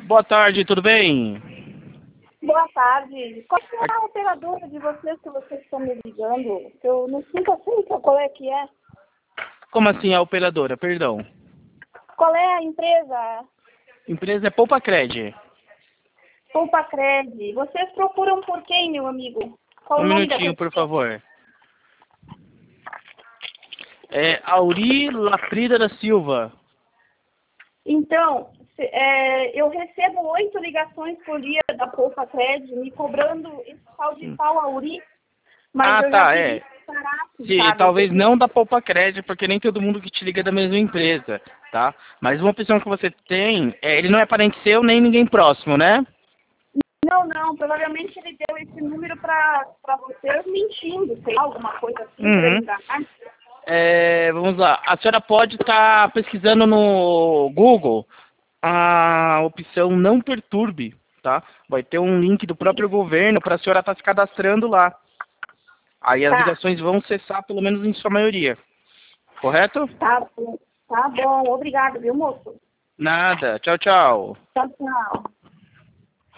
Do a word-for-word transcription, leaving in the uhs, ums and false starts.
Boa tarde, tudo bem? Boa tarde. Qual é a operadora de vocês que vocês estão me ligando? Eu não sinto assim qual é que é. Como assim a operadora? Perdão. Qual é a empresa? Empresa é Poupa Cred. Poupa Cred. Vocês procuram por quem, meu amigo? Qual Um o nome da minutinho, por pessoa? favor. É Auri Laprida da Silva. Então, se- é, eu recebo oito ligações por dia da Poupa Cred me cobrando esse tal de tal Auri, mas Ah, eu já tá, pedi é. que parasse, Sim, sabe? talvez não da Poupa Cred, porque nem todo mundo que te liga é da mesma empresa, tá? Mas uma opção que você tem, é, ele não é parente seu nem ninguém próximo, né? Não, não, provavelmente ele deu esse número pra, pra você mentindo, sei lá, alguma coisa assim, pra Uhum. enganar. É, vamos lá. A senhora pode estar pesquisando no Google a opção não perturbe, tá? Vai ter um link do próprio governo para a senhora estar se cadastrando lá. Aí as Tá, ligações vão cessar, pelo menos em sua maioria. Correto? tá bom, tá bom, obrigado, viu, moço? Nada. Tchau, tchau. Tchau, tchau.